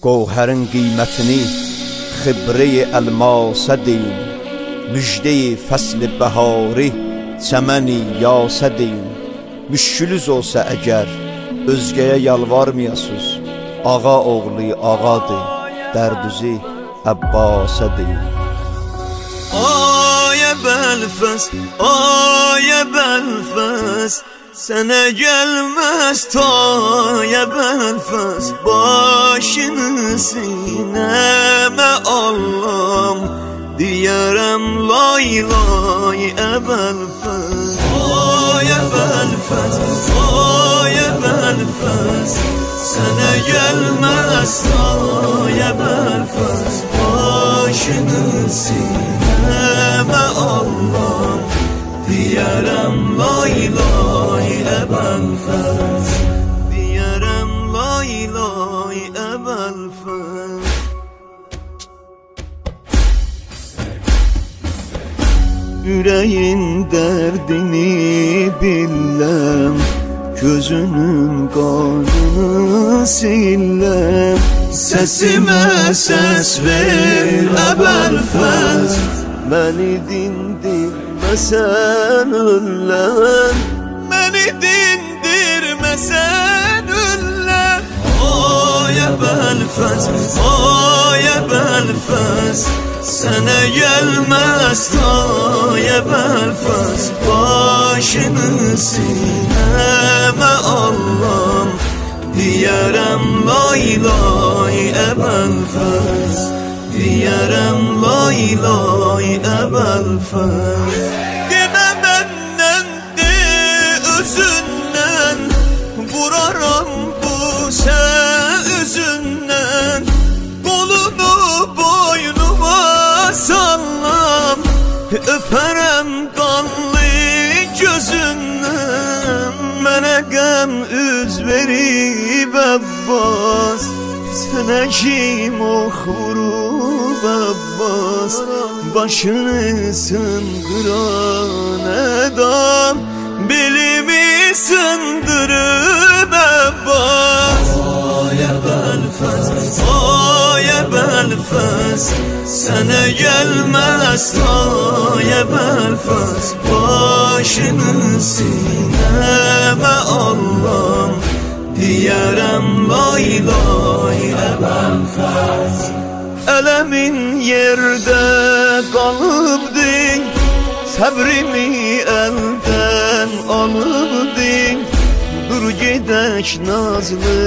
Gövherin qiymətini xibre-i elmasə deyin, müjde-i fəsl-i bəhari çəməni yasə deyin. Müşkülüz olsa əgər özgəyə yalvarmayasız, ağa oğlu ağadır, dərdüzü Əbbasa deyin. Ayə Bəlfəs, ayə Bəlfəs, sənə gəlməz tayə Bəlfəs, başını sinəmə allam, deyərəm lay lay Əbəlfəs. Ayə Bəlfəs, ayə Bəlfəs, sənə gəlməz tayə Bəlfəs, başını sinəmə allam, deyərəm lay lay Əbəlfəs, deyərəm lay lay Əbəlfəs. Yüreğin derdini biləm, gözünün qanını siləm, səsimə səs ver Əbəlfəs, məni dindirməsən ölləm, məni dindirməsən ölləm. Ayə Bəlfəs, ayə Bəlfəs, sənə gəlməz tayə Bəlfəs, başını sinəmə allam, deyərəm lay lay Əbəlfəs, deyərəm lay lay Əbəlfəs. Demə məndən de özündən, vuraram bu sən üzündən, qolunu boynuma sallam, öpərəm qanlı gözündən. Mənə qəm üz verib Əbbas, sənə kim ox vurub Əbbas, başını sındıran adam belimi sındırıb Əbbas. Ayə Bəlfəs, ayə Bəlfəs, sənə gəlməz tayə Bəlfəs, başını sinəmə allam, deyərəm lay lay Əbəlfəs. Ələmin yerdə qalıbdı, səbrimi əldən alıbdı, dur gedək nazlı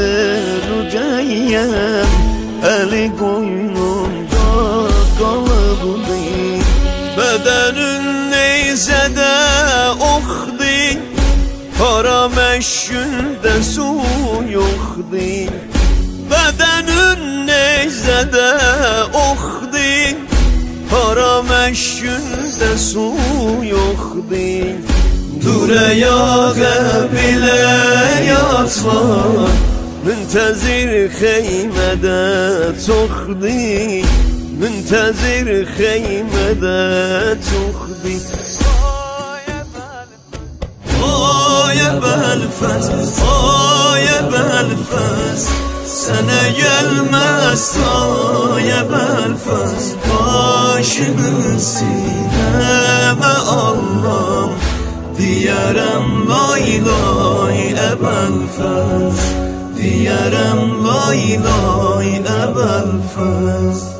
Rüqəyyəm, əli qoynunda qalıbdı. Bədənin neyzədə oxdur, qara məşgüldə su yoxdur. Bədənin neyzədə oxdur, qara məşgüldə su yoxdur. Dur əyağı bilə yatma, müntəzir xeymədə çoxdur, müntəzir xeymədə çoxdur. Ayə Bəlfəs, ayə Bəlfəs, sənə gəlməz tayə Bəlfəs, başını sinəmə allam, deyərəm lay lay Əbəlfəs, deyərəm lay lay Əbəlfəs.